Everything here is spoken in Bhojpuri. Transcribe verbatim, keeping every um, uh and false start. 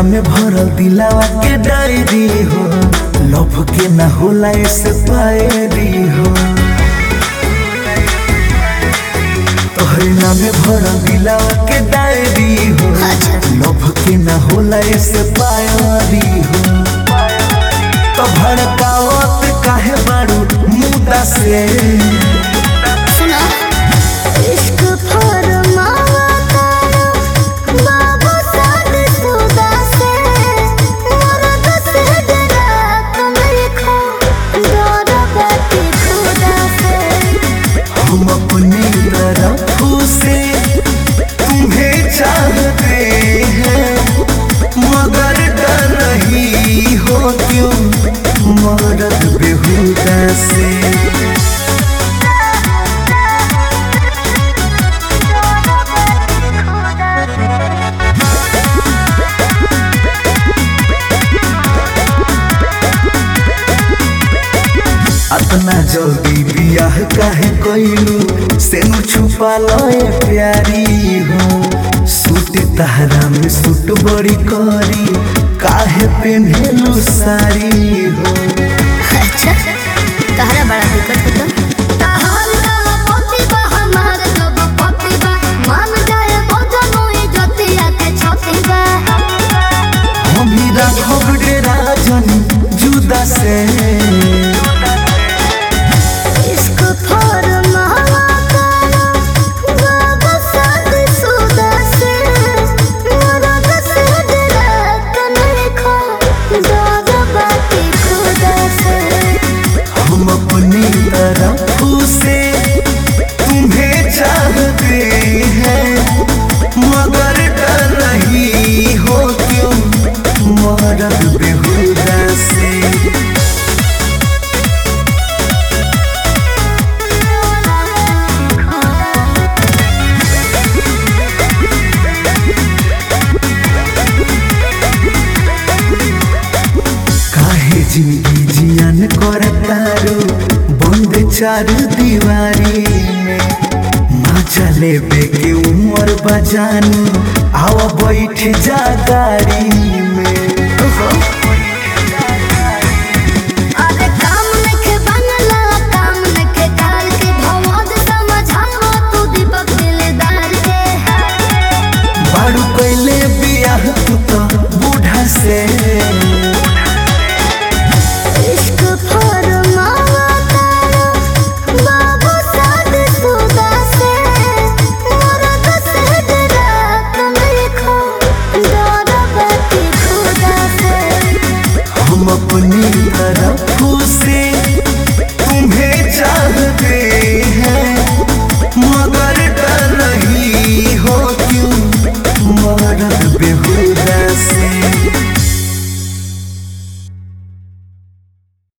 में भरल दिलावा के डायरी हो, लव के ना होला ऐसे पायरी हो। तोहरे नाम में भरल दिलावा के डायरी हो, लव के ना होला ऐसे पायरी हो। तो भड़कावत काहे बारू मुद्दा से, इश्क फरमावा तारा बाबू साद सुदा से, मर्द से डरा कमर खा डरा बाती खुदा से। हम अपनी तरफ से तुम्हें चाहते हैं, मगर डर रही हो क्यों मर्द बेहुदा से। अतना जल्दी बियाह काहे कइलू, सेनु छुपा लए प्यारी हो। सूट तहरा में सूट बड़ी करी, काहे पहनेलू साड़ी हो। अच्छा तहरा बड़ा दिक्कत होता। हम ही राघव डेरा जनी जुदा से, हम अपनी तरफ से तुम्हें चाहते हैं, मगर डर रही हो क्यों मर्द बेहुदा से। काहे जिंदगी जियान करतारो बंद चार दीवारी में, माँ चले बेके उम्र बजानू आवा बैठ जा गाड़ी में।